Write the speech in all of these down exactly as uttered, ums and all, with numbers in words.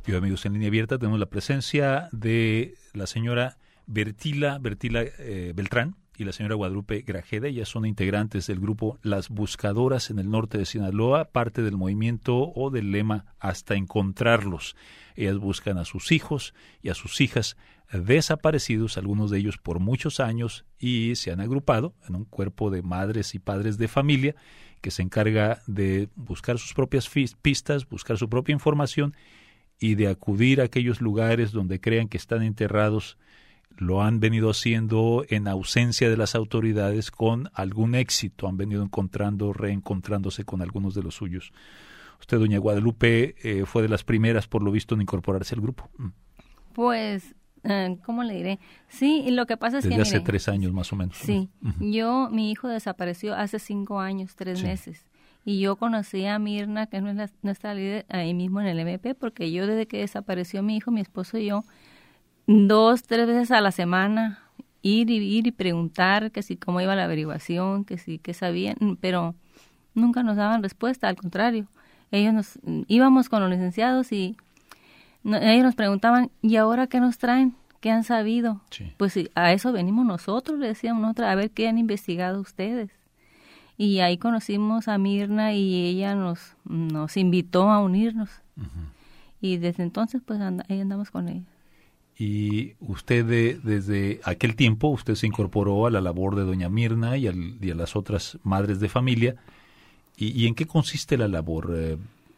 Y amigos, en línea abierta tenemos la presencia de la señora Bertila, Bertila eh, Beltrán y la señora Guadalupe Grajeda. Ellas son integrantes del grupo Las Buscadoras en el norte de Sinaloa, parte del movimiento o del lema Hasta Encontrarlos. Ellas buscan a sus hijos y a sus hijas desaparecidos, algunos de ellos por muchos años, y se han agrupado en un cuerpo de madres y padres de familia que se encarga de buscar sus propias pistas, buscar su propia información y de acudir a aquellos lugares donde crean que están enterrados. Lo han venido haciendo en ausencia de las autoridades con algún éxito. Han venido encontrando, reencontrándose con algunos de los suyos. Usted, doña Guadalupe, eh, fue de las primeras, por lo visto, en incorporarse al grupo. Pues, eh, ¿cómo le diré? Sí, y lo que pasa es Desde que... hace mire, tres años más o menos. Sí, uh-huh. yo, mi hijo desapareció hace cinco años, tres sí. meses. Y yo conocí a Mirna, que es nuestra, nuestra líder, ahí mismo en el M P, porque yo desde que desapareció mi hijo, mi esposo y yo, dos, tres veces a la semana, ir y ir y preguntar que si cómo iba la averiguación, que si qué sabían, pero nunca nos daban respuesta, al contrario. Ellos nos íbamos con los licenciados y no, ellos nos preguntaban, ¿y ahora qué nos traen? ¿Qué han sabido? Sí. Pues a eso venimos nosotros, le decíamos nosotros, a ver qué han investigado ustedes. Y ahí conocimos a Mirna y ella nos, nos invitó a unirnos. Uh-huh. Y desde entonces, pues, and- ahí andamos con ella. Y usted, de, desde aquel tiempo, usted se incorporó a la labor de doña Mirna y, al, y a las otras madres de familia. ¿Y, y en qué consiste la labor? Eh,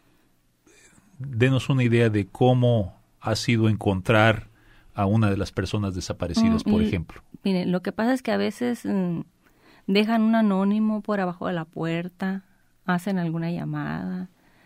denos una idea de cómo ha sido encontrar a una de las personas desaparecidas, mm, por y, ejemplo. Mire, lo que pasa es que a veces... Mm, dejan un anónimo por abajo de la puerta, hacen alguna llamada,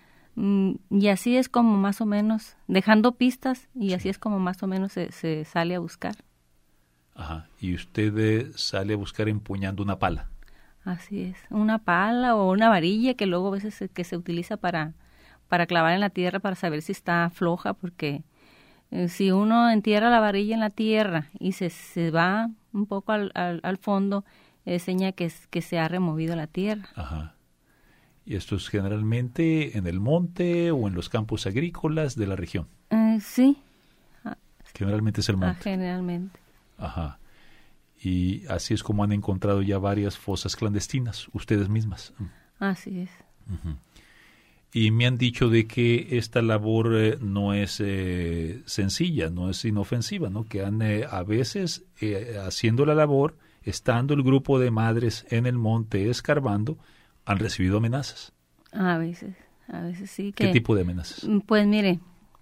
y así es como más o menos, dejando pistas, y sí. así es como más o menos se, se sale a buscar. Ajá, y usted eh, sale a buscar empuñando una pala. Así es, una pala o una varilla que luego a veces se, que se utiliza para, para clavar en la tierra para saber si está floja, porque eh, si uno entierra la varilla en la tierra y se, se va un poco al, al, al fondo, es seña que, que se ha removido la tierra. Ajá. ¿Y esto es generalmente en el monte o en los campos agrícolas de la región? Eh, sí. Generalmente es el monte. Ah, generalmente. Ajá. Y así es como han encontrado ya varias fosas clandestinas, ustedes mismas. Así es. Uh-huh. Y me han dicho de que esta labor eh, no es eh, sencilla, no es inofensiva, ¿no? Que han eh, a veces eh, haciendo la labor, estando el grupo de madres en el monte escarbando, han recibido amenazas. A veces, a veces sí. ¿Qué que, tipo de amenazas? Pues mire,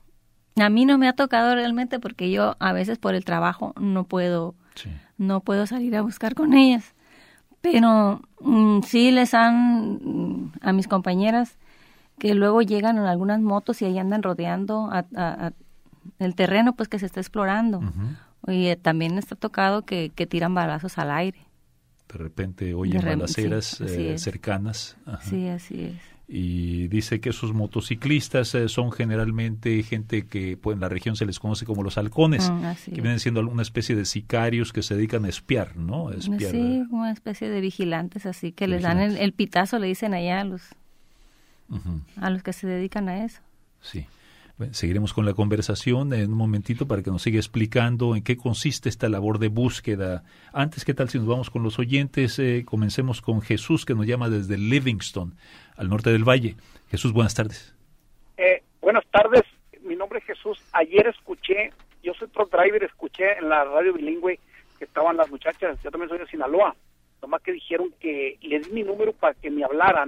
a mí no me ha tocado realmente porque yo a veces por el trabajo no puedo, sí. no puedo salir a buscar con ellas. Pero mm, sí les han, a mis compañeras, que luego llegan en algunas motos y ahí andan rodeando a, a, a el terreno pues que se está explorando. Uh-huh. Y eh, también está tocado que, que tiran balazos al aire. De repente oyen re- balaceras sí, eh, cercanas. Ajá. Sí, así es. Y dice que esos motociclistas eh, son generalmente gente que pues, en la región se les conoce como los halcones, mm, que es. vienen siendo una especie de sicarios que se dedican a espiar, ¿no? A espiar, sí, una especie de vigilantes, así que les dan el, el pitazo, le dicen allá a los, uh-huh. a los que se dedican a eso. Sí. Bueno, seguiremos con la conversación en un momentito para que nos siga explicando en qué consiste esta labor de búsqueda. Antes, ¿qué tal si nos vamos con los oyentes? Eh, comencemos con Jesús, que nos llama desde Livingston, al norte del valle. Jesús, buenas tardes. Eh, buenas tardes, mi nombre es Jesús. Ayer escuché, yo soy truck driver, escuché en la radio bilingüe que estaban las muchachas, yo también soy de Sinaloa, nomás que dijeron que les di mi número para que me hablaran.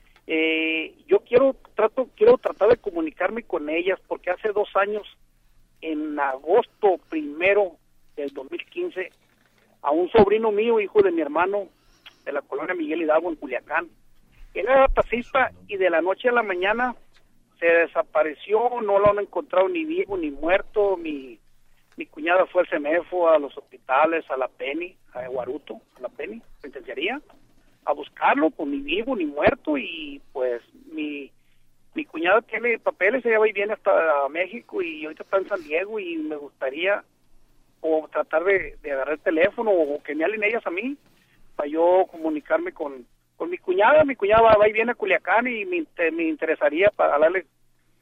Eh, yo quiero trato quiero tratar de comunicarme con ellas porque hace dos años, en agosto primero del dos mil quince, a un sobrino mío, hijo de mi hermano, de la colonia Miguel Hidalgo en Culiacán, él era taxista y de la noche a la mañana se desapareció, no lo han encontrado ni vivo ni muerto. Mi mi cuñada fue al CEMEFO, a los hospitales, a la Penny, a Guaruto, a la Penny, penitenciaría, a buscarlo, pues ni vivo ni muerto. Y pues mi mi cuñada tiene papeles, ella va y viene hasta México y ahorita está en San Diego, y me gustaría o tratar de, de agarrar el teléfono o que me hablen ellas a mí para yo comunicarme con, con mi cuñada. Mi cuñada va, va y viene a Culiacán y me, me interesaría para hablarle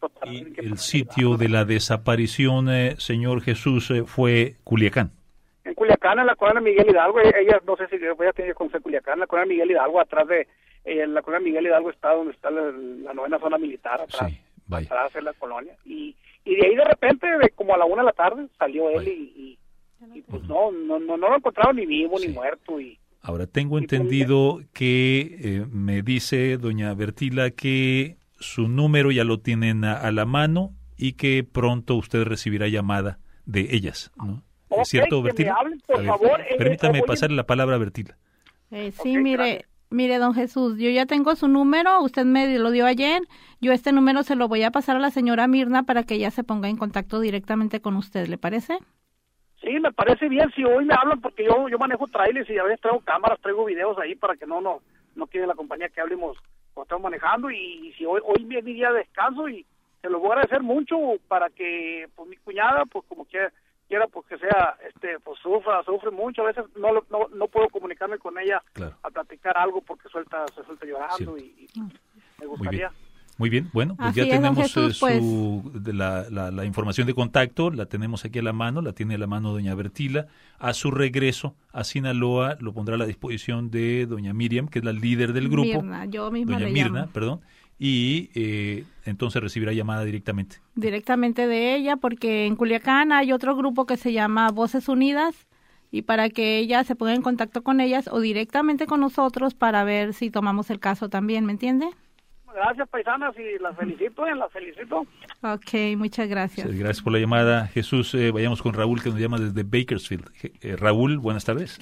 Y el sitio de la desaparición, eh, señor Jesús, eh, fue Culiacán. En Culiacán, en la colonia Miguel Hidalgo. Ella, no sé si voy a tener que conocer Culiacán, la colonia Miguel Hidalgo, atrás de, eh, la colonia Miguel Hidalgo está donde está la, la novena zona militar, atrás, sí, vaya. atrás de la colonia. Y, y de ahí de repente, de como a la una de la tarde, salió él y, y, y pues uh-huh. no, no, no, no lo encontraron ni vivo sí. ni muerto. Y ahora tengo y entendido pues, que eh, me dice doña Bertila que su número ya lo tienen a, a la mano y que pronto usted recibirá llamada de ellas, ¿no? Okay, ¿Es cierto, Bertila? Hablen, por ver, favor, permítame eh, pasarle la palabra a Bertila. Eh, sí, okay, mire, gracias. mire, don Jesús, yo ya tengo su número, usted me lo dio ayer, yo este número se lo voy a pasar a la señora Mirna para que ella se ponga en contacto directamente con usted, ¿le parece? Sí, me parece bien, si hoy me hablan, porque yo yo manejo trailers y a veces traigo cámaras, traigo videos ahí para que no no no quede la compañía que hablemos cuando estamos manejando, y, y si hoy hoy es mi día de descanso, y se lo voy a agradecer mucho para que pues mi cuñada, pues como quiera, quiera pues que sea, este pues sufra, sufre mucho, a veces no no, no puedo comunicarme con ella claro. a platicar algo porque suelta se suelta llorando y, y me gustaría. Muy bien, bueno, pues Así ya es, tenemos Jesús, eh, su, pues. de la, la, la información de contacto, la tenemos aquí a la mano, la tiene a la mano doña Bertila. A su regreso a Sinaloa lo pondrá a la disposición de doña Miriam, que es la líder del grupo. Mirna, yo misma doña le Mirna, llamo. perdón, y eh, entonces recibirá llamada directamente. Directamente de ella, porque en Culiacán hay otro grupo que se llama Voces Unidas, y para que ella se ponga en contacto con ellas o directamente con nosotros para ver si tomamos el caso también, ¿me entiende? Gracias, paisanas, y las felicito, eh, las felicito. Ok, muchas gracias. Sí, gracias por la llamada, Jesús. Eh, vayamos con Raúl, que nos llama desde Bakersfield. Eh, Raúl, buenas tardes.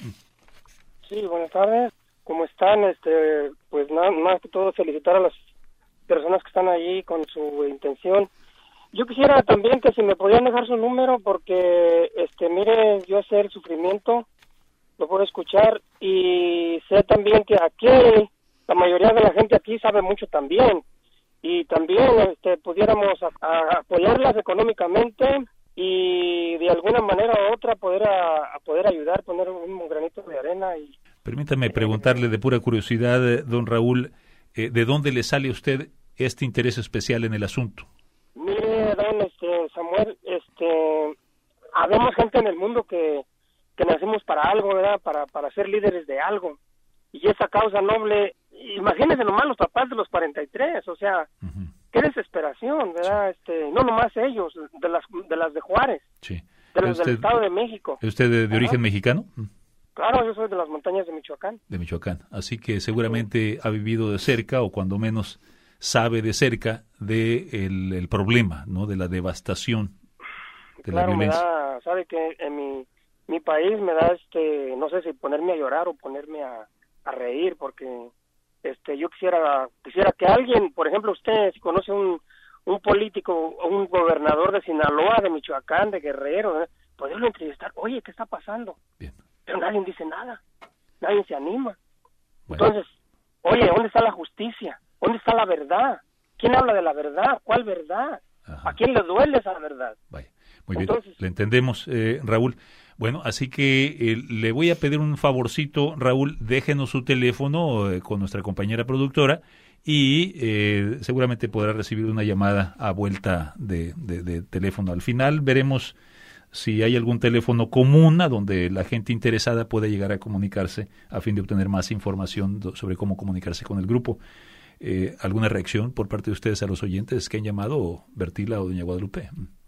Sí, buenas tardes. ¿Cómo están? Este, pues nada más que todo felicitar a las personas que están allí con su intención. Yo quisiera también que si me podían dejar su número, porque, este, mire, yo sé el sufrimiento, lo puedo escuchar, y sé también que aquí la mayoría de la gente aquí sabe mucho también, y también este, pudiéramos a, a apoyarlas económicamente y de alguna manera u otra poder a, a poder ayudar, poner un, un granito de arena. Y permítame preguntarle de pura curiosidad, don Raúl, eh, ¿de dónde le sale a usted este interés especial en el asunto? Mire, don este, Samuel, este, habemos gente en el mundo que, que nacimos para algo, ¿verdad? Para, para ser líderes de algo, y esa causa noble. Imagínense nomás los papás de los cuarenta y tres, o sea, uh-huh. qué desesperación, ¿verdad? Sí. Este, no nomás ellos, de las de las de Juárez, sí. de los del Estado de México. ¿Es usted de, de origen mexicano? Claro, yo soy de las montañas de Michoacán. De Michoacán, así que seguramente sí. ha vivido de cerca, o cuando menos sabe de cerca de el, el problema, ¿no? De la devastación, de claro, la violencia. Me da, sabe que en mi, mi país me da, este, no sé si ponerme a llorar o ponerme a, a reír, porque este yo quisiera quisiera que alguien, por ejemplo usted, si conoce un un político, un gobernador de Sinaloa, de Michoacán, de Guerrero, ¿eh? poderlo entrevistar, oye, ¿qué está pasando? Bien. Pero nadie dice nada, nadie se anima. Bueno. Entonces, oye, ¿dónde está la justicia? ¿Dónde está la verdad? ¿Quién habla de la verdad? ¿Cuál verdad? Ajá. ¿A quién le duele esa verdad? Vaya. Muy Entonces, bien, le entendemos, eh, Raúl. Bueno, así que eh, le voy a pedir un favorcito, Raúl, déjenos su teléfono eh, con nuestra compañera productora y eh, seguramente podrá recibir una llamada a vuelta de, de, de teléfono. Al final veremos si hay algún teléfono común a donde la gente interesada pueda llegar a comunicarse a fin de obtener más información do, sobre cómo comunicarse con el grupo. Eh, ¿Alguna reacción por parte de ustedes a los oyentes que han llamado, Bertila o doña Guadalupe?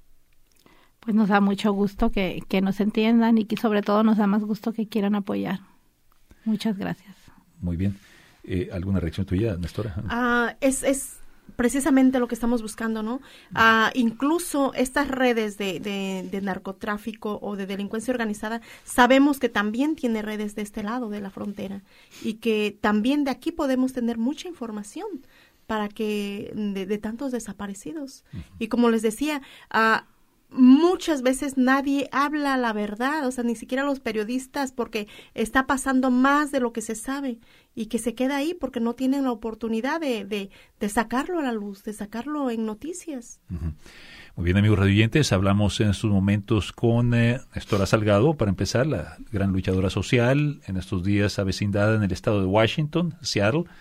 Pues nos da mucho gusto que, que nos entiendan y que sobre todo nos da más gusto que quieran apoyar. Muchas gracias. Muy bien. Eh, ¿Alguna reacción tuya, Nestora? Uh, es, es precisamente lo que estamos buscando, ¿no? Uh, incluso estas redes de, de, de narcotráfico o de delincuencia organizada, sabemos que también tiene redes de este lado de la frontera y que también de aquí podemos tener mucha información para que de, de tantos desaparecidos. Uh-huh. Y como les decía, uh, muchas veces nadie habla la verdad, o sea, ni siquiera los periodistas, porque está pasando más de lo que se sabe y que se queda ahí porque no tienen la oportunidad de, de, de sacarlo a la luz, de sacarlo en noticias. Uh-huh. Muy bien, amigos radioyentes, hablamos en estos momentos con eh, Nestora Salgado, para empezar, la gran luchadora social, en estos días avecindada en el estado de Washington, Seattle.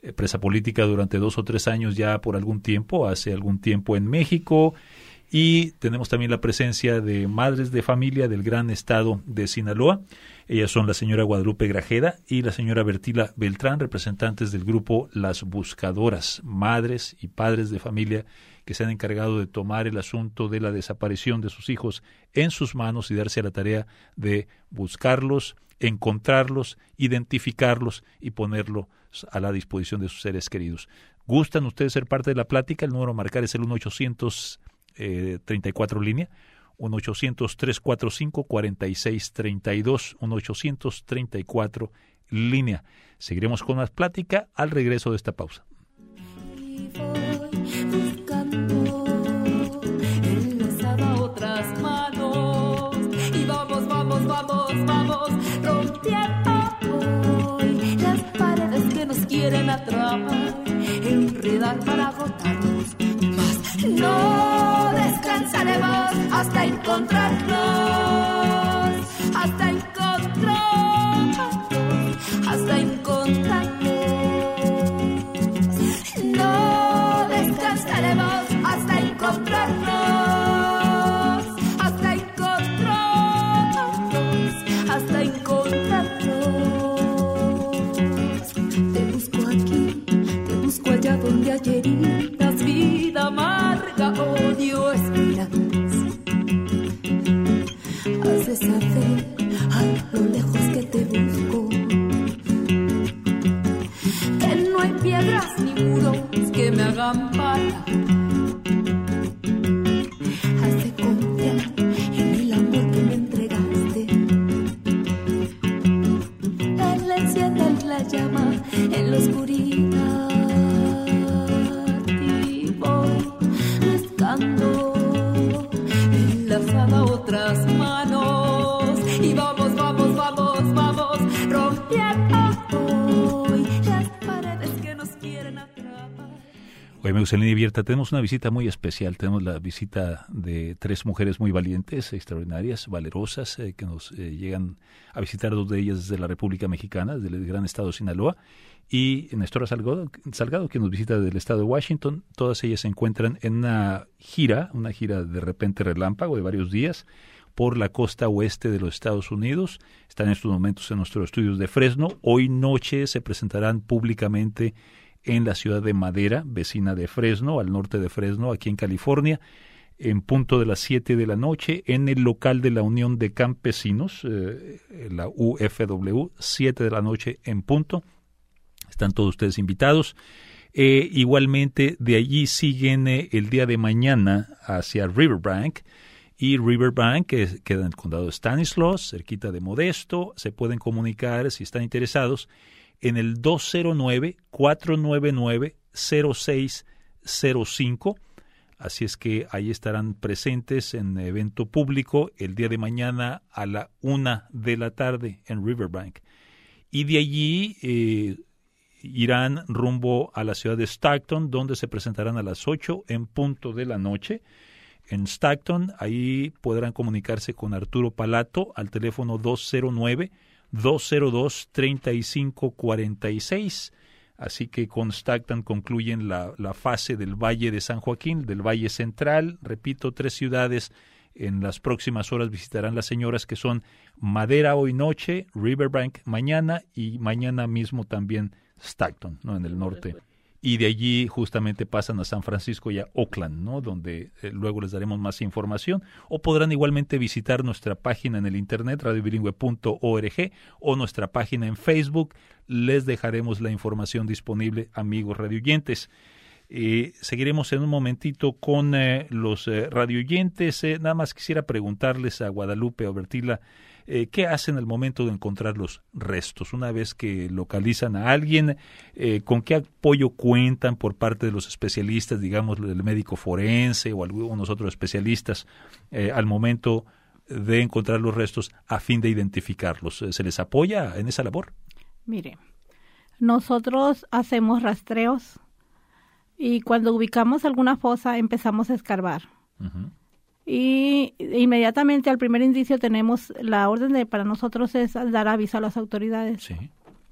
eh, presa política durante dos o tres años ya por algún tiempo, hace algún tiempo en México. Y tenemos también la presencia de madres de familia del gran estado de Sinaloa. Ellas son la señora Guadalupe Grajeda y la señora Bertila Beltrán, representantes del grupo Las Buscadoras, madres y padres de familia que se han encargado de tomar el asunto de la desaparición de sus hijos en sus manos y darse a la tarea de buscarlos, encontrarlos, identificarlos y ponerlos a la disposición de sus seres queridos. ¿Gustan ustedes ser parte de la plática? El número a marcar es el uno ochocientos treinta y cuatro línea, uno ochocientos, trescientos cuarenta y cinco, cuarenta y seis treinta y dos, uno ochocientos treinta y cuatro línea. Seguiremos con más plática al regreso de esta pausa. Y voy buscando enlazada otras manos y vamos, vamos, vamos, vamos rompiendo hoy las paredes que nos quieren atrapar, enredar para agotarnos más. No descansaremos hasta encontrarnos, hasta encontrarnos, hasta encontrarnos. No descansaremos hasta encontrarnos, hasta encontrarnos, hasta encontrarnos. Te busco aquí, te busco allá donde hay heridas, vida amarga, odio, esperanza. Haces saber a lo lejos que te busco, que no hay piedras ni muros que me hagan bala. Hace confiar en el amor que me entregaste. Él enciende la llama en la oscuridad y voy buscando enlazada a otras manos y vamos, vamos, vamos, vamos rompiendo hoy las paredes que nos quieren atrapar. Hoy, amigos en Línea Abierta, tenemos una visita muy especial. Tenemos la visita de tres mujeres muy valientes, extraordinarias, valerosas, eh, que nos eh, llegan a visitar, dos de ellas desde la República Mexicana, desde el gran estado de Sinaloa, y Nestora Salgado, Salgado, que nos visita del estado de Washington. Todas ellas se encuentran en una gira, una gira de repente relámpago de varios días por la costa oeste de los Estados Unidos. Están en estos momentos en nuestros estudios de Fresno. Hoy noche se presentarán públicamente en la ciudad de Madera, vecina de Fresno, al norte de Fresno, aquí en California, en punto de las siete de la noche, en el local de la Unión de Campesinos, eh, la U F W, siete de la noche en punto. Están todos ustedes invitados. Eh, igualmente, de allí siguen eh, el día de mañana hacia Riverbank, y Riverbank, que queda en el condado de Stanislaus, cerquita de Modesto. Se pueden comunicar, si están interesados, en el dos cero nueve, cuatro nueve nueve, cero seis cero cinco. Así es que ahí estarán presentes en evento público el día de mañana a la una de la tarde en Riverbank. Y de allí eh, irán rumbo a la ciudad de Stockton, donde se presentarán a las ocho en punto de la noche. En Stockton, ahí podrán comunicarse con Arturo Palato al teléfono dos cero nueve, dos cero dos, tres cinco cuatro seis. Así que con Stockton concluyen la, la fase del Valle de San Joaquín, del Valle Central. Repito, tres ciudades en las próximas horas visitarán las señoras, que son Madera hoy noche, Riverbank mañana y mañana mismo también Stockton, ¿no?, en el norte. Y de allí justamente pasan a San Francisco y a Oakland, ¿no?, donde eh, luego les daremos más información. O podrán igualmente visitar nuestra página en el internet, radio bilingüe punto org, o nuestra página en Facebook. Les dejaremos la información disponible, amigos radioyentes. Eh, seguiremos en un momentito con eh, los eh, radioyentes. Eh, nada más quisiera preguntarles a Guadalupe o Bertila, Eh, ¿qué hacen al momento de encontrar los restos? Una vez que localizan a alguien, eh, ¿con qué apoyo cuentan por parte de los especialistas, digamos, del médico forense o algunos otros especialistas, eh, al momento de encontrar los restos a fin de identificarlos? ¿Se les apoya en esa labor? Mire, nosotros hacemos rastreos y cuando ubicamos alguna fosa empezamos a escarbar. Uh-huh. Y inmediatamente al primer indicio tenemos la orden de para nosotros es dar aviso a las autoridades. Sí.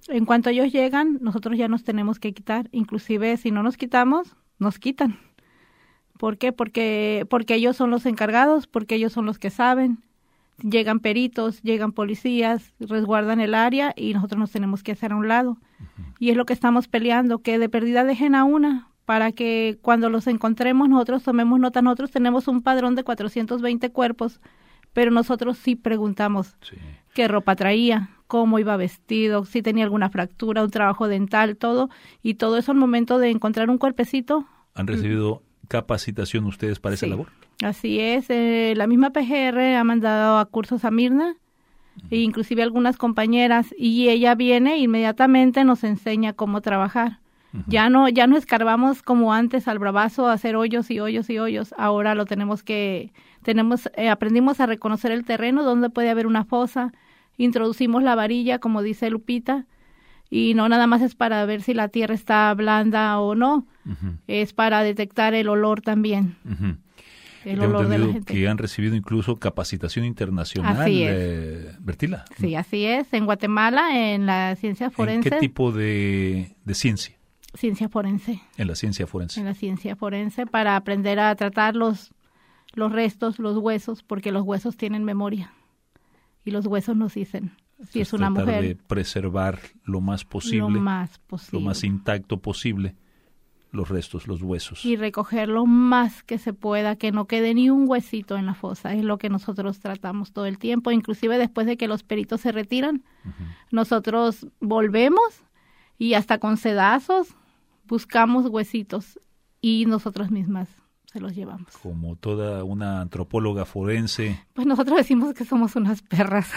En cuanto ellos llegan, nosotros ya nos tenemos que quitar. Inclusive, si no nos quitamos, nos quitan. ¿Por qué? Porque, porque ellos son los encargados, porque ellos son los que saben. Llegan peritos, llegan policías, resguardan el área y nosotros nos tenemos que hacer a un lado. Uh-huh. Y es lo que estamos peleando, que de perdida dejen a una, para que cuando los encontremos nosotros tomemos nota. Nosotros tenemos un padrón de cuatrocientos veinte cuerpos, pero nosotros sí preguntamos sí. qué ropa traía, cómo iba vestido, si tenía alguna fractura, un trabajo dental, todo. Y todo eso al momento de encontrar un cuerpecito. ¿Han recibido capacitación ustedes para esa sí. labor? Así es, eh, la misma P G R ha mandado a cursos a Mirna, uh-huh. e inclusive algunas compañeras, y ella viene e inmediatamente nos enseña cómo trabajar. Uh-huh. Ya no ya no escarbamos como antes al bravazo a hacer hoyos y hoyos y hoyos. Ahora lo tenemos que tenemos eh, aprendimos a reconocer el terreno donde puede haber una fosa. Introducimos la varilla, como dice Lupita, y no nada más es para ver si la tierra está blanda o no, uh-huh. es para detectar el olor también. Uh-huh. El Tengo olor de la entendido gente. Que han recibido incluso capacitación internacional, así es. eh, Bertila. Sí, así es. En Guatemala, en la ciencia forense. ¿En qué tipo de, de ciencia? Ciencia forense. En la ciencia forense. En la ciencia forense, para aprender a tratar los, los restos, los huesos, porque los huesos tienen memoria. Y los huesos nos dicen si es una tratar mujer. de preservar lo más posible. Lo más posible. Lo más intacto posible. Los restos, los huesos. Y recoger lo más que se pueda, que no quede ni un huesito en la fosa. Es lo que nosotros tratamos todo el tiempo. Inclusive después de que los peritos se retiran, uh-huh. nosotros volvemos y hasta con sedazos buscamos huesitos y nosotros mismas se los llevamos. Como toda una antropóloga forense. Pues nosotros decimos que somos unas perras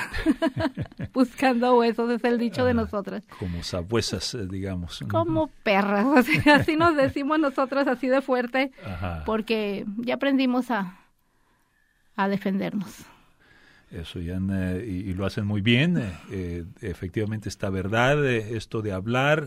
buscando huesos, es el dicho ah, de nosotras. Como sabuesas, digamos. Como perras, así, así nos decimos nosotros, así de fuerte, Ajá. porque ya aprendimos a, a defendernos. Eso, ya, eh, y, y lo hacen muy bien. Eh, eh, efectivamente, esta verdad, eh, esto de hablar,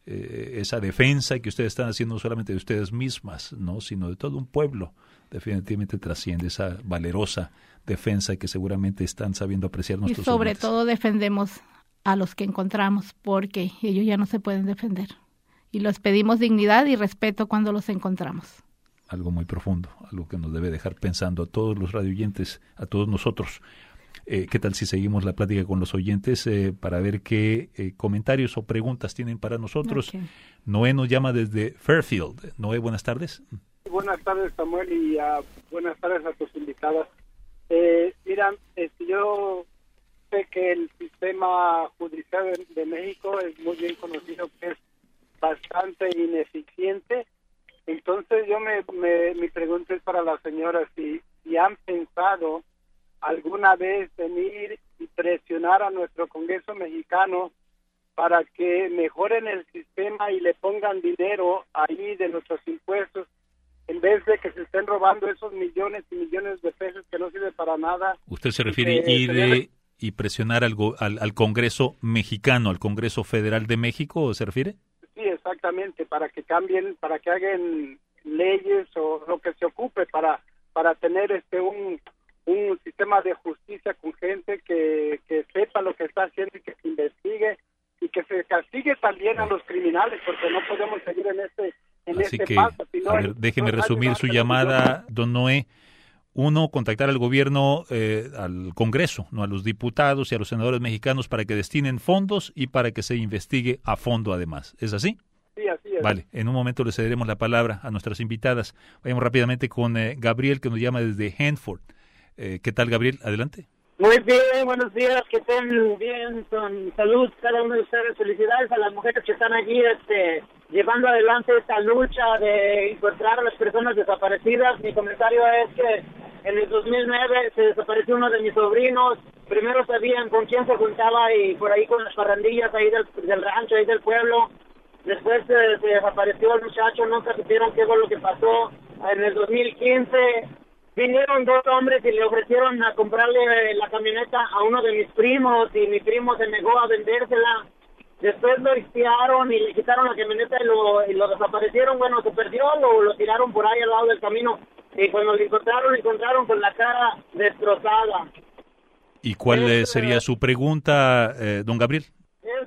eh, esa defensa que ustedes están haciendo no solamente de ustedes mismas, no, sino de todo un pueblo, definitivamente trasciende esa valerosa defensa que seguramente están sabiendo apreciar nuestros Y sobre oyentes. todo defendemos a los que encontramos, porque ellos ya no se pueden defender. Y les pedimos dignidad y respeto cuando los encontramos. Algo muy profundo, algo que nos debe dejar pensando a todos los radioyentes, a todos nosotros. Eh, ¿Qué tal si seguimos la plática con los oyentes eh, para ver qué eh, comentarios o preguntas tienen para nosotros? Okay. Noé nos llama desde Fairfield. Noé, buenas tardes. Buenas tardes, Samuel, y uh, buenas tardes a tus invitadas. Eh, mira, este, yo sé que el sistema judicial de, de México es muy bien conocido, que es bastante ineficiente. Entonces yo me, me mi pregunta es para la señora, si, si han pensado alguna vez en ir y presionar a nuestro Congreso mexicano para que mejoren el sistema y le pongan dinero ahí de nuestros impuestos, en vez de que se estén robando esos millones y millones de pesos que no sirven para nada. ¿Usted se refiere a ir de, y presionar al, al, al Congreso mexicano, al Congreso Federal de México, se refiere? Sí, exactamente, para que cambien, para que hagan leyes o lo que se ocupe para para tener este un un sistema de justicia con gente que, que sepa lo que está haciendo y que se investigue y que se castigue también a los criminales, porque no podemos seguir en este en Así este que, paso. Sino a ver, déjeme no resumir su llamada, don Noé. Uno, contactar al gobierno, eh, al Congreso, no a los diputados y a los senadores mexicanos para que destinen fondos y para que se investigue a fondo además. ¿Es así? Sí, así es. Vale, en un momento le cederemos la palabra a nuestras invitadas. Vayamos rápidamente con eh, Gabriel, que nos llama desde Hanford. Eh, ¿Qué tal, Gabriel? Adelante. Muy bien, buenos días, que estén bien, con salud cada uno de ustedes. Felicidades a las mujeres que están allí este, llevando adelante esta lucha de encontrar a las personas desaparecidas. Mi comentario es que en el dos mil nueve se desapareció uno de mis sobrinos. Primero sabían con quién se juntaba y por ahí con las parrandillas ahí del, del rancho, ahí del pueblo. Después se, se desapareció el muchacho, nunca supieron qué fue lo que pasó. En el dos mil quince... vinieron dos hombres y le ofrecieron a comprarle la camioneta a uno de mis primos y mi primo se negó a vendérsela. Después lo espiaron y le quitaron la camioneta y lo, y lo desaparecieron. Bueno, se perdió, lo, lo tiraron por ahí al lado del camino y cuando lo encontraron, lo encontraron con la cara destrozada. ¿Y cuál es, sería su pregunta, eh, don Gabriel? Es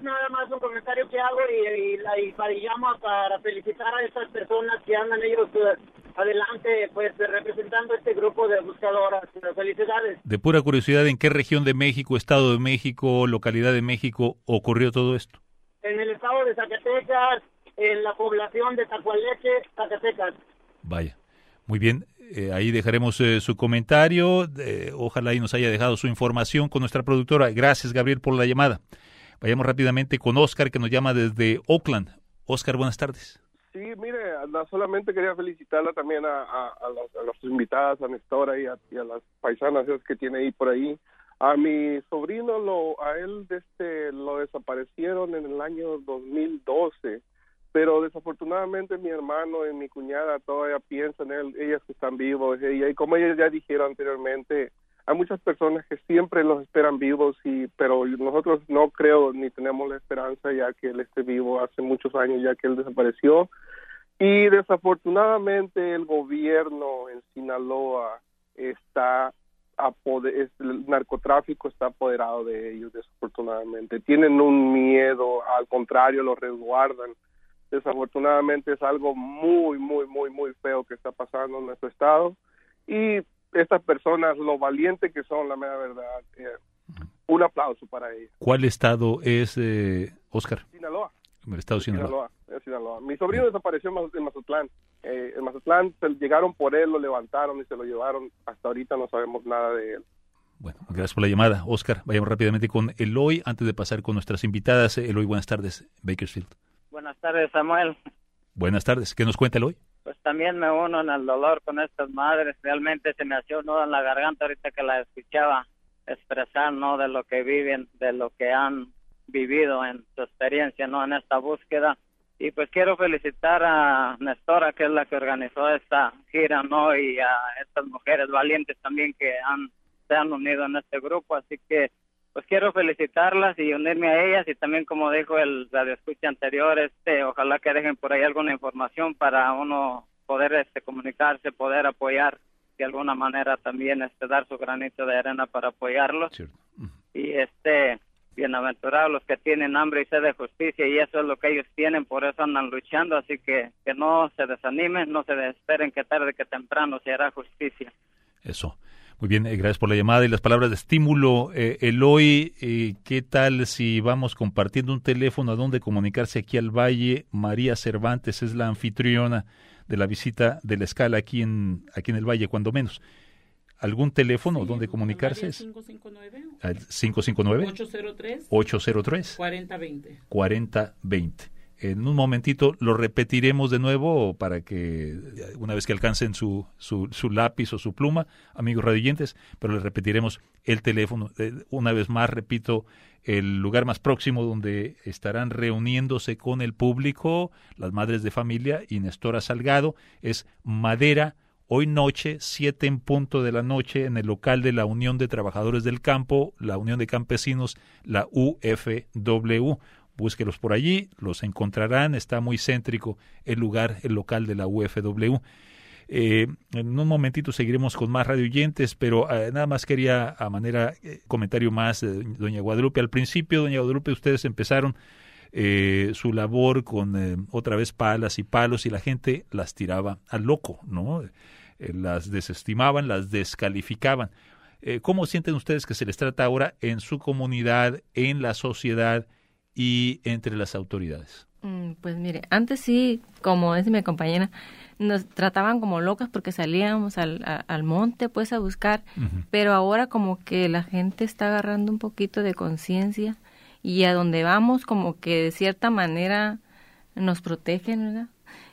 es nada más un comentario que hago y, y, la, y para, y llamo para felicitar a estas personas que andan ellos uh, adelante, pues representando este grupo de buscadoras. Felicidades. De pura curiosidad, ¿en qué región de México, estado de México, localidad de México ocurrió todo esto? En el estado de Zacatecas, en la población de Tacualeche, Zacatecas. Vaya, muy bien. Eh, ahí dejaremos eh, su comentario. Eh, ojalá y nos haya dejado su información con nuestra productora. Gracias, Gabriel, por la llamada. Vayamos rápidamente con Oscar, que nos llama desde Oakland. Oscar, buenas tardes. Sí, mire, no, solamente quería felicitarla también a, a, a, las, a las invitadas, a Nestora y a, y a las paisanas que tiene ahí por ahí. A mi sobrino, lo, a él desde, lo desaparecieron en el año dos mil doce. Pero desafortunadamente mi hermano y mi cuñada todavía piensan en él, ellas que están vivos, ella, y como ellos ya dijeron anteriormente, hay muchas personas que siempre los esperan vivos, y pero nosotros no creo ni tenemos la esperanza ya que él esté vivo hace muchos años ya que él desapareció. Y desafortunadamente el gobierno en Sinaloa está apoder, el narcotráfico está apoderado de ellos, desafortunadamente. Tienen un miedo, al contrario, los resguardan. Desafortunadamente es algo muy, muy, muy, muy feo que está pasando en nuestro estado, y estas personas, lo valientes que son, la mera verdad, eh, un aplauso para ellos. ¿Cuál estado es, eh, Oscar? Sinaloa. El estado de Sinaloa. Sinaloa, es Sinaloa. Mi sobrino Bien. desapareció en Mazatlán. Eh, en Mazatlán se llegaron por él, lo levantaron y se lo llevaron. Hasta ahorita no sabemos nada de él. Bueno, gracias por la llamada, Oscar. Vayamos rápidamente con Eloy, antes de pasar con nuestras invitadas. Eloy, buenas tardes, Bakersfield. Buenas tardes, Samuel. Buenas tardes. ¿Qué nos cuenta Eloy? Pues también me uno en el dolor con estas madres. Realmente se me hacía un nudo en la garganta ahorita que la escuchaba expresar, ¿no?, de lo que viven, de lo que han vivido en su experiencia, ¿no?, en esta búsqueda. Y pues quiero felicitar a Nestora, que es la que organizó esta gira, ¿no?, y a estas mujeres valientes también que han se han unido en este grupo. Así que pues quiero felicitarlas y unirme a ellas, y también, como dijo el radioescucha anterior, este, ojalá que dejen por ahí alguna información para uno poder este comunicarse, poder apoyar de alguna manera, también este dar su granito de arena para apoyarlos. Cierto. Y este bienaventurados los que tienen hambre y sed de justicia, y eso es lo que ellos tienen, por eso andan luchando. Así que que no se desanimen, no se desesperen, que tarde que temprano se hará justicia. Eso. Muy bien, eh, gracias por la llamada y las palabras de estímulo. Eh, Eloy, eh, ¿qué tal si vamos compartiendo un teléfono a donde comunicarse aquí al Valle? María Cervantes es la anfitriona de la visita de la escala aquí en aquí en el Valle, cuando menos. ¿Algún teléfono sí, donde comunicarse? cinco cinco nueve cinco cinco nueve ocho cero tres ocho cero tres cuarenta veinte cuarenta veinte. En un momentito lo repetiremos de nuevo para que una vez que alcancen su, su, su lápiz o su pluma, amigos radioyentes, pero les repetiremos el teléfono. Una vez más, repito, el lugar más próximo donde estarán reuniéndose con el público, las madres de familia y Nestora Salgado, es Madera, hoy noche, siete en punto de la noche, en el local de la Unión de Trabajadores del Campo, la Unión de Campesinos, la U F W. Búsquelos por allí, los encontrarán, está muy céntrico el lugar, el local de la U F W. Eh, en un momentito seguiremos con más radioyentes, pero eh, nada más quería, a manera, eh, comentario más, eh, doña Guadalupe. Al principio, doña Guadalupe, ustedes empezaron eh, su labor con eh, otra vez palas y palos, y la gente las tiraba al loco, ¿no? Eh, las desestimaban, las descalificaban. Eh, ¿Cómo sienten ustedes que se les trata ahora en su comunidad, en la sociedad y entre las autoridades? Mm, pues mire, antes sí, como es mi compañera, nos trataban como locas porque salíamos al, a, al monte pues a buscar, uh-huh. Pero ahora como que la gente está agarrando un poquito de conciencia, y a donde vamos como que de cierta manera nos protegen, ¿verdad?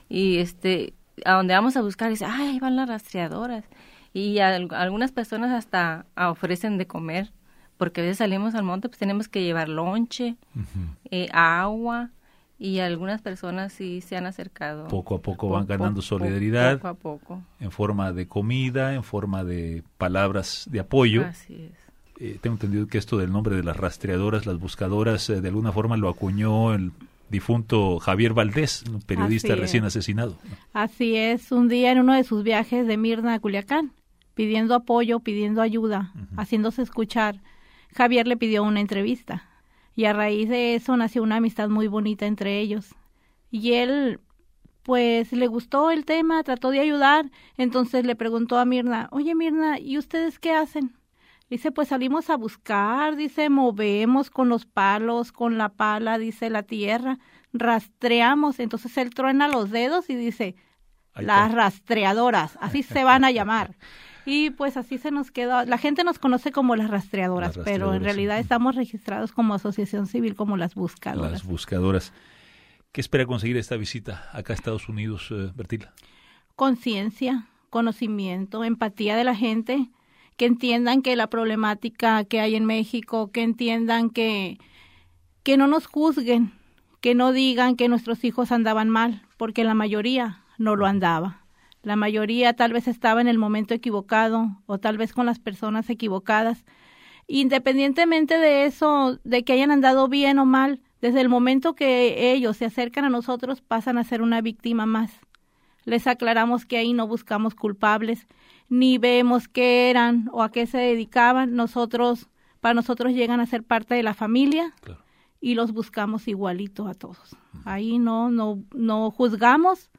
Y este, a donde vamos a buscar, dice, ay, ahí van las rastreadoras, y a, a algunas personas hasta ofrecen de comer, porque a veces salimos al monte, pues tenemos que llevar lonche, uh-huh. eh, agua, y algunas personas sí se han acercado. Poco a poco van ganando solidaridad. Poco a poco. En forma de comida, en forma de palabras de apoyo. Así es. Eh, tengo entendido que esto del nombre de las rastreadoras, las buscadoras, eh, de alguna forma lo acuñó el difunto Javier Valdés, un periodista recién asesinado, ¿no? Así es, un día en uno de sus viajes de Mirna a Culiacán, pidiendo apoyo, pidiendo ayuda, uh-huh. haciéndose escuchar, Javier le pidió una entrevista, y a raíz de eso nació una amistad muy bonita entre ellos. Y él, pues, le gustó el tema, trató de ayudar, entonces le preguntó a Mirna, oye Mirna, ¿y ustedes qué hacen? Dice, pues salimos a buscar, dice, movemos con los palos, con la pala, dice, la tierra, rastreamos. Entonces él truena los dedos y dice, las rastreadoras, así se van a llamar. Y pues así se nos quedó. La gente nos conoce como las rastreadoras, las rastreadoras pero en realidad sí. Estamos registrados como asociación civil, como las buscadoras. Las buscadoras. ¿Qué espera conseguir esta visita acá a Estados Unidos, eh, Bertila? Conciencia, conocimiento, empatía de la gente, que entiendan que la problemática que hay en México, que entiendan que, que no nos juzguen, que no digan que nuestros hijos andaban mal, porque la mayoría no lo andaba. La mayoría tal vez estaba en el momento equivocado o tal vez con las personas equivocadas. Independientemente de eso, de que hayan andado bien o mal, desde el momento que ellos se acercan a nosotros pasan a ser una víctima más. Les aclaramos que ahí no buscamos culpables, ni vemos qué eran o a qué se dedicaban. Nosotros, para nosotros llegan a ser parte de la familia, claro, y los buscamos igualito a todos. Ahí no, no, no juzgamos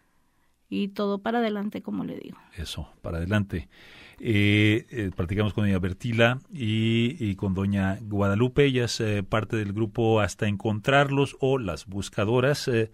y todo para adelante, como le digo. Eso, para adelante. Eh, eh, platicamos con doña Bertila y, y con doña Guadalupe. Ella es eh, parte del grupo Hasta Encontrarlos o Las Buscadoras eh,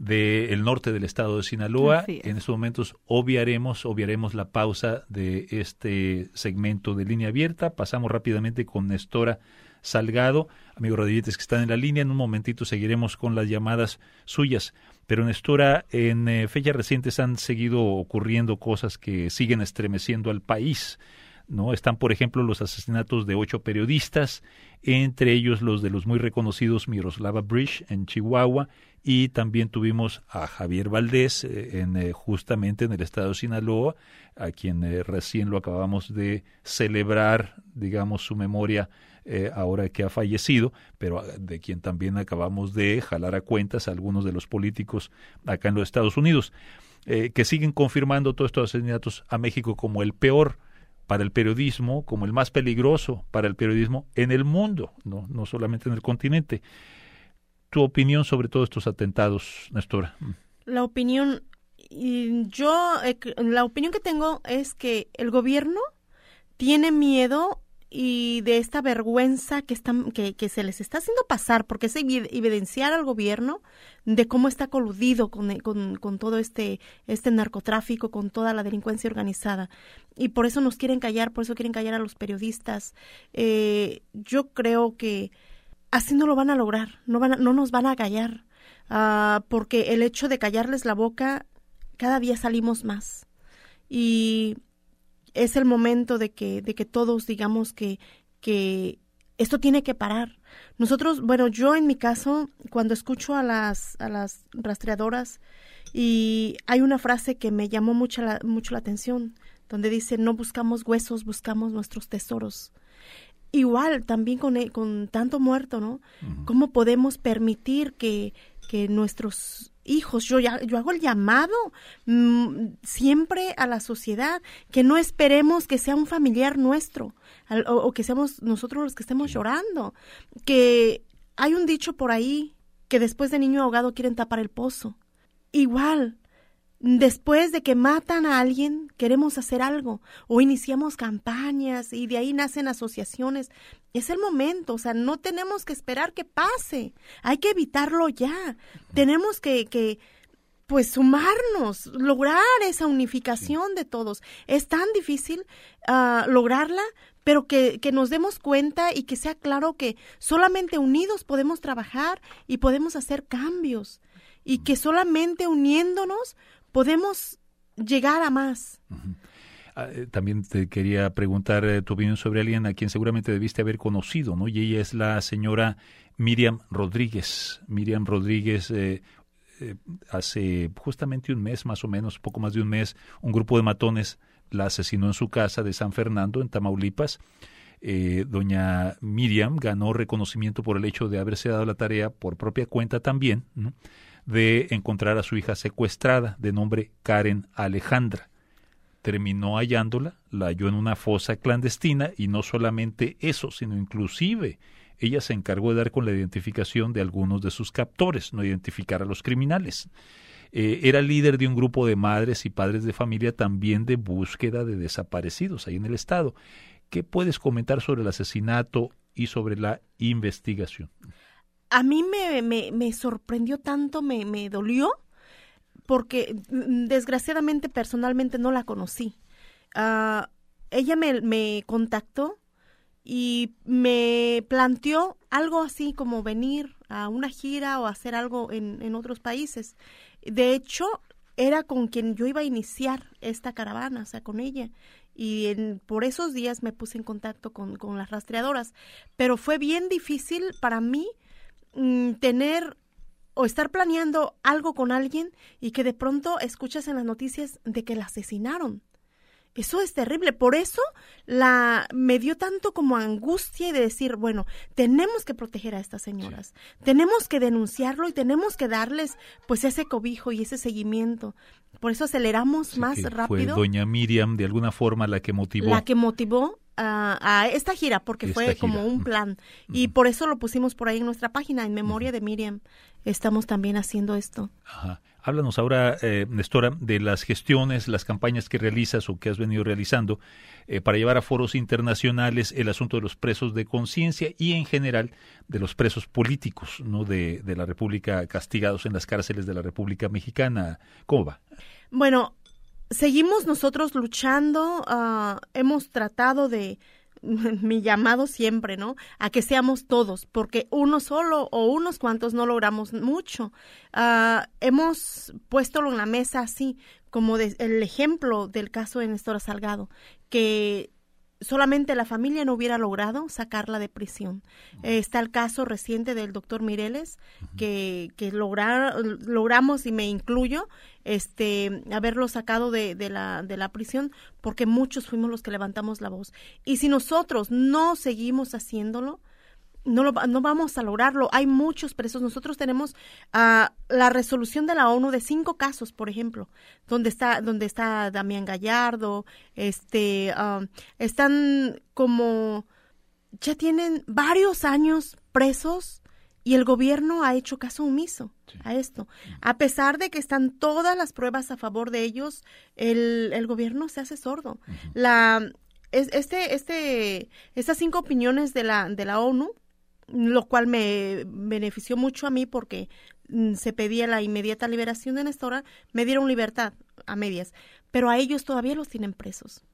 del norte del estado de Sinaloa. En estos momentos obviaremos, obviaremos la pausa de este segmento de Línea Abierta. Pasamos rápidamente con Nestora Salgado. Amigos radioyentes que están en la línea, en un momentito seguiremos con las llamadas suyas. Pero Nestora, en eh, fechas recientes han seguido ocurriendo cosas que siguen estremeciendo al país, ¿no? Están, por ejemplo, los asesinatos de ocho periodistas, entre ellos los de los muy reconocidos Miroslava Bridge en Chihuahua, y también tuvimos a Javier Valdés eh, en, eh, justamente en el estado de Sinaloa, a quien eh, recién lo acabamos de celebrar, digamos, su memoria eh, ahora que ha fallecido, pero de quien también acabamos de jalar a cuentas a algunos de los políticos acá en los Estados Unidos, eh, que siguen confirmando todos estos asesinatos a México como el peor para el periodismo, como el más peligroso para el periodismo en el mundo, no, no solamente en el continente. ¿Tu opinión sobre todos estos atentados, Nestora? La opinión, yo, la opinión que tengo es que el gobierno tiene miedo y de esta vergüenza que, están, que, que se les está haciendo pasar, porque es evidenciar al gobierno de cómo está coludido con, con, con todo este, este narcotráfico, con toda la delincuencia organizada. Y por eso nos quieren callar, por eso quieren callar a los periodistas. Eh, yo creo que así no lo van a lograr, no, van a, no nos van a callar, uh, porque el hecho de callarles la boca, cada día salimos más. Y es el momento de que, de que todos digamos que, que esto tiene que parar. Nosotros, bueno, yo en mi caso, cuando escucho a las, a las rastreadoras, y hay una frase que me llamó mucho la, mucho la atención, donde dice, no buscamos huesos, buscamos nuestros tesoros. Igual, también con, con tanto muerto, ¿no? Uh-huh. ¿Cómo podemos permitir que, que nuestros hijos, yo, ya, yo hago el llamado mmm, siempre a la sociedad, que no esperemos que sea un familiar nuestro, al, o, o que seamos nosotros los que estemos sí. llorando, que hay un dicho por ahí, que después de niño ahogado quieren tapar el pozo. Igual, después de que matan a alguien, queremos hacer algo, o iniciamos campañas, y de ahí nacen asociaciones. Es el momento, o sea, no tenemos que esperar que pase, hay que evitarlo ya. Tenemos que, que pues, sumarnos, lograr esa unificación sí. de todos. Es tan difícil uh, lograrla, pero que, que nos demos cuenta y que sea claro que solamente unidos podemos trabajar y podemos hacer cambios, y que solamente uniéndonos podemos llegar a más. Uh-huh. Ah, también te quería preguntar eh, tu opinión sobre alguien a quien seguramente debiste haber conocido, ¿no? Y ella es la señora Miriam Rodríguez. Miriam Rodríguez, eh, eh, hace justamente un mes, más o menos, poco más de un mes, un grupo de matones la asesinó en su casa de San Fernando, en Tamaulipas. Eh, doña Miriam ganó reconocimiento por el hecho de haberse dado la tarea, por propia cuenta también, ¿no?, de encontrar a su hija secuestrada, de nombre Karen Alejandra. Terminó hallándola, la halló en una fosa clandestina, y no solamente eso, sino inclusive ella se encargó de dar con la identificación de algunos de sus captores, no identificar a los criminales. Eh, era líder de un grupo de madres y padres de familia también de búsqueda de desaparecidos ahí en el estado. ¿Qué puedes comentar sobre el asesinato y sobre la investigación? A mí me, me, me sorprendió tanto, me, me dolió, porque desgraciadamente personalmente no la conocí. Uh, ella me, me contactó y me planteó algo así como venir a una gira o hacer algo en, en otros países. De hecho, era con quien yo iba a iniciar esta caravana, o sea, con ella. Y en, por esos días me puse en contacto con, con las rastreadoras. Pero fue bien difícil para mí mmm, tener o estar planeando algo con alguien y que de pronto escuchas en las noticias de que la asesinaron. Eso es terrible. Por eso la me dio tanto como angustia de decir, bueno, tenemos que proteger a estas señoras. Sí. Tenemos que denunciarlo y tenemos que darles pues ese cobijo y ese seguimiento. Por eso aceleramos sí, más rápido. Fue doña Miriam de alguna forma la que motivó. La que motivó a, a esta gira, porque esta fue gira. Como un plan. Uh-huh. Y por eso lo pusimos por ahí en nuestra página, en memoria uh-huh. de Miriam. Estamos también haciendo esto. Ajá. Háblanos ahora, eh, Nestora, de las gestiones, las campañas que realizas o que has venido realizando eh, para llevar a foros internacionales el asunto de los presos de conciencia y en general de los presos políticos, ¿no? de, de la República, castigados en las cárceles de la República Mexicana. ¿Cómo va? Bueno, seguimos nosotros luchando, uh, hemos tratado de... mi llamado siempre, ¿no? A que seamos todos, porque uno solo o unos cuantos no logramos mucho. Uh, hemos puesto en la mesa así, como de, el ejemplo del caso de Nestora Salgado, que solamente la familia no hubiera logrado sacarla de prisión. Eh, está el caso reciente del doctor Mireles, uh-huh. que, que logra, logramos, y me incluyo, este haberlo sacado de, de, la, de la prisión, porque muchos fuimos los que levantamos la voz. Y si nosotros no seguimos haciéndolo, no, lo, no vamos a lograrlo. Hay muchos presos. Nosotros tenemos uh, la resolución de la ONU de cinco casos, por ejemplo, donde está donde está Damián Gallardo, este uh, están como, ya tienen varios años presos y el gobierno ha hecho caso omiso sí. a esto. A pesar de que están todas las pruebas a favor de ellos, el, el gobierno se hace sordo. Uh-huh. La este este estas cinco opiniones de la de la ONU, lo cual me benefició mucho a mí porque mm, se pedía la inmediata liberación de Nestora, me dieron libertad a medias, pero a ellos todavía los tienen presos.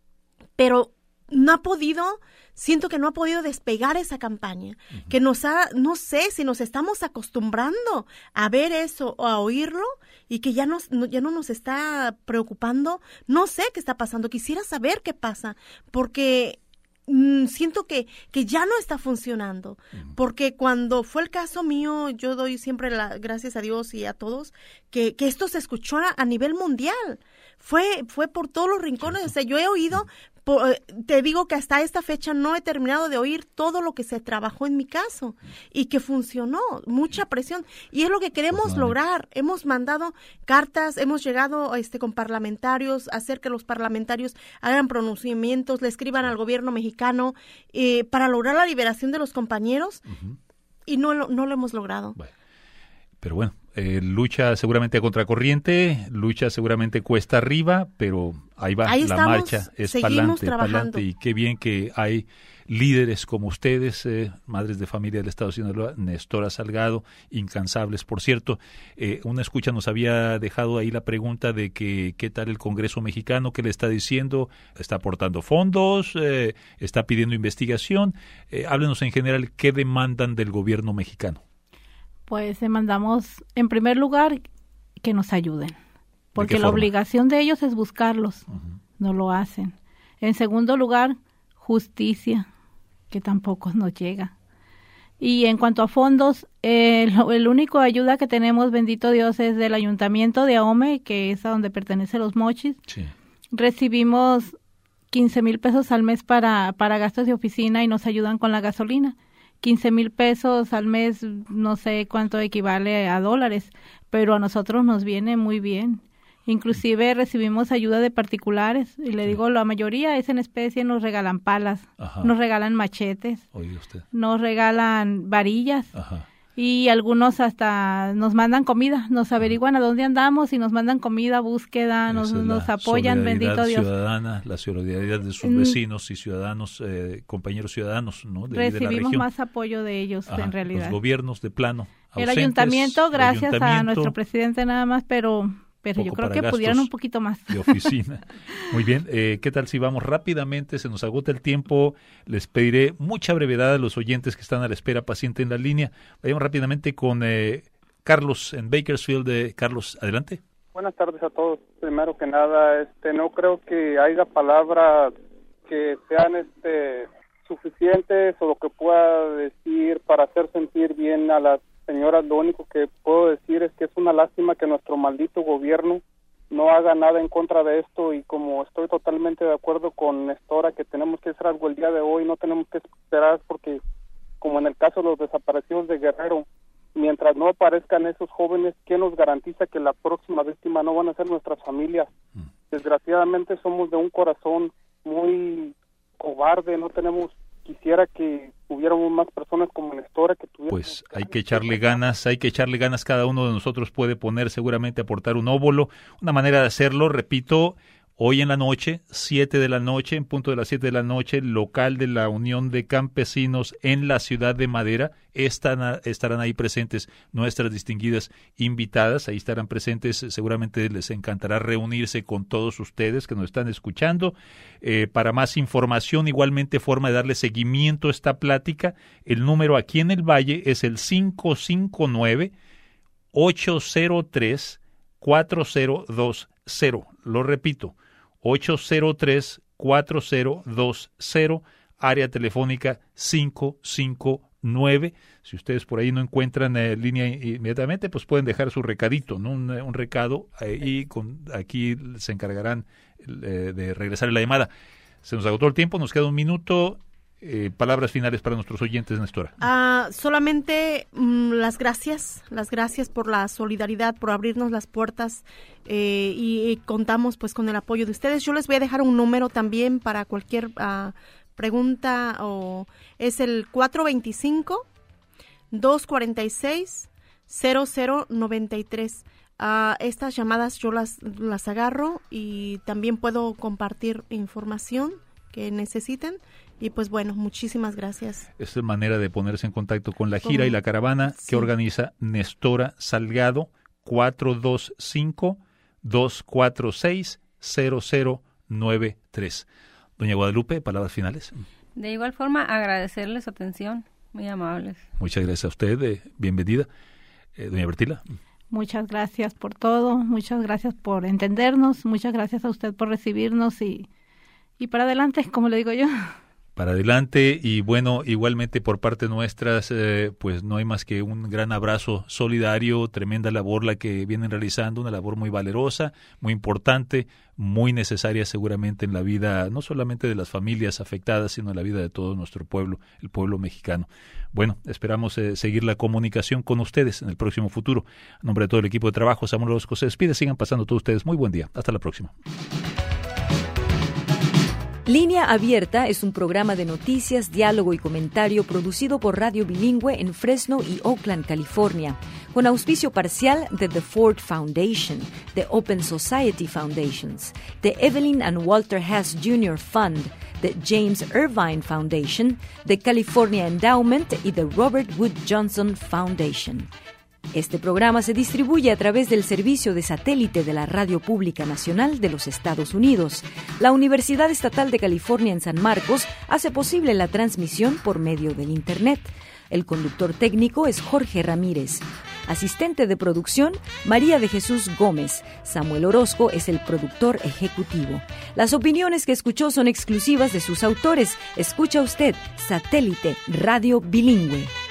Pero no ha podido, siento que no ha podido despegar esa campaña, uh-huh. que nos ha, no sé si nos estamos acostumbrando a ver eso o a oírlo y que ya, nos, no, ya no nos está preocupando. No sé qué está pasando, quisiera saber qué pasa, porque Mm, siento que, que ya no está funcionando, uh-huh. porque cuando fue el caso mío, yo doy siempre la, gracias a Dios y a todos, que, que esto se escuchó a, a nivel mundial, fue, fue por todos los rincones. Sí, sí. O sea, yo he oído, uh-huh. por, te digo que hasta esta fecha no he terminado de oír todo lo que se trabajó en mi caso, uh-huh. y que funcionó, mucha presión, y es lo que queremos pues, lograr. Hemos mandado cartas, hemos llegado este, con parlamentarios, a hacer que los parlamentarios hagan pronunciamientos, le escriban al gobierno mexicano, Eh, para lograr la liberación de los compañeros, uh-huh. y no lo, no lo hemos logrado. Bueno, pero bueno, eh, lucha seguramente a contracorriente, lucha seguramente cuesta arriba, pero ahí va, ahí la estamos, marcha es pa'lante, pa'lante, y qué bien que hay líderes como ustedes, eh, madres de familia del Estado de Sinaloa, Nestora Salgado, incansables, por cierto. Eh, una escucha nos había dejado ahí la pregunta de que qué tal el Congreso mexicano, qué le está diciendo, está aportando fondos, eh, está pidiendo investigación. Eh, háblenos en general, ¿qué demandan del gobierno mexicano? Pues demandamos, en primer lugar, que nos ayuden, porque la forma? obligación de ellos es buscarlos, uh-huh. no lo hacen. En segundo lugar, justicia, que tampoco nos llega. Y en cuanto a fondos, eh, el, el único ayuda que tenemos, bendito Dios, es del Ayuntamiento de Ahome, que es a donde pertenece Los Mochis. Sí. Recibimos quince mil pesos al mes para, para gastos de oficina y nos ayudan con la gasolina. quince mil pesos al mes, no sé cuánto equivale a dólares, pero a nosotros nos viene muy bien. Inclusive recibimos ayuda de particulares, y le sí. digo, la mayoría es en especie, nos regalan palas, Ajá. nos regalan machetes, Oye usted. nos regalan varillas, Ajá. y algunos hasta nos mandan comida, nos averiguan a dónde andamos y nos mandan comida, búsqueda, nos, nos apoyan, bendito Dios. Ciudadana, la solidaridad de sus vecinos y ciudadanos, eh, compañeros ciudadanos, ¿no? De, Recibimos de la región. Más apoyo de ellos, Ajá, en realidad. Los gobiernos de plano. El ausentes, ayuntamiento, gracias el ayuntamiento, a nuestro presidente nada más, pero... Pero yo creo que pudieran un poquito más. De oficina. Muy bien. Eh, ¿Qué tal si vamos rápidamente? Se nos agota el tiempo. Les pediré mucha brevedad a los oyentes que están a la espera paciente en la línea. Vayamos rápidamente con eh, Carlos en Bakersfield. Eh, Carlos, adelante. Buenas tardes a todos. Primero que nada, este, no creo que haya palabras que sean este, suficientes o lo que pueda decir para hacer sentir bien a las señoras. Lo único que puedo decir es que es una lástima que nuestro maldito gobierno no haga nada en contra de esto, y como estoy totalmente de acuerdo con Nestora que tenemos que hacer algo el día de hoy, no tenemos que esperar, porque como en el caso de los desaparecidos de Guerrero, mientras no aparezcan esos jóvenes, ¿quién nos garantiza que la próxima víctima no van a ser nuestras familias? Desgraciadamente somos de un corazón muy cobarde, no tenemos... Quisiera que hubiéramos más personas como Nestora que tuvieran... Pues hay que echarle ganas, hay que echarle ganas. Cada uno de nosotros puede poner, seguramente aportar un óvulo. Una manera de hacerlo, repito, hoy en la noche, siete de la noche, en punto de las siete de la noche, el local de la Unión de Campesinos en la ciudad de Madera, están, estarán ahí presentes nuestras distinguidas invitadas, ahí estarán presentes, seguramente les encantará reunirse con todos ustedes que nos están escuchando. Eh, para más información, igualmente forma de darle seguimiento a esta plática, el número aquí en el Valle es el cinco cinco nueve, ocho cero tres, cuatro cero dos cero, lo repito, ocho cero tres, cuatro cero dos cero, área telefónica cinco cinco nueve. Si ustedes por ahí no encuentran eh, línea inmediatamente, pues pueden dejar su recadito, ¿no? Un, un recado eh, y con, aquí se encargarán eh, de regresar la llamada. Se nos agotó el tiempo, nos queda un minuto. Eh, palabras finales para nuestros oyentes, Nestora. Uh, solamente mm, las gracias, las gracias por la solidaridad, por abrirnos las puertas eh, y, y contamos pues con el apoyo de ustedes. Yo les voy a dejar un número también para cualquier uh, pregunta, o es el cuatro dos cinco, dos cuatro seis, cero cero nueve tres. Uh, estas llamadas yo las, las agarro y también puedo compartir información que necesiten. Y pues bueno, muchísimas gracias. Esta es manera de ponerse en contacto con la gira y la caravana sí. que organiza Nestora Salgado, cuatro dos cinco, dos cuatro seis, cero cero nueve tres. Doña Guadalupe, palabras finales. De igual forma, agradecerles su atención, muy amables. Muchas gracias a usted, eh, bienvenida. Eh, doña Bertila. Muchas gracias por todo, muchas gracias por entendernos, muchas gracias a usted por recibirnos y, y para adelante, como le digo yo. Para adelante, y bueno, igualmente por parte nuestras, eh, pues no hay más que un gran abrazo solidario, tremenda labor la que vienen realizando, una labor muy valerosa, muy importante, muy necesaria seguramente en la vida, no solamente de las familias afectadas, sino en la vida de todo nuestro pueblo, el pueblo mexicano. Bueno, esperamos eh, seguir la comunicación con ustedes en el próximo futuro. A nombre de todo el equipo de trabajo, Samuel Orozco se despide, sigan pasando todos ustedes. Muy buen día, hasta la próxima. Línea Abierta es un programa de noticias, diálogo y comentario producido por Radio Bilingüe en Fresno y Oakland, California, con auspicio parcial de The Ford Foundation, de Open Society Foundations, de Evelyn and Walter Hess junior Fund, de James Irvine Foundation, de California Endowment y de Robert Wood Johnson Foundation. Este programa se distribuye a través del servicio de satélite de la Radio Pública Nacional de los Estados Unidos. La Universidad Estatal de California en San Marcos hace posible la transmisión por medio del Internet. El conductor técnico es Jorge Ramírez. Asistente de producción, María de Jesús Gómez. Samuel Orozco es el productor ejecutivo. Las opiniones que escuchó son exclusivas de sus autores. Escucha usted, Satélite Radio Bilingüe.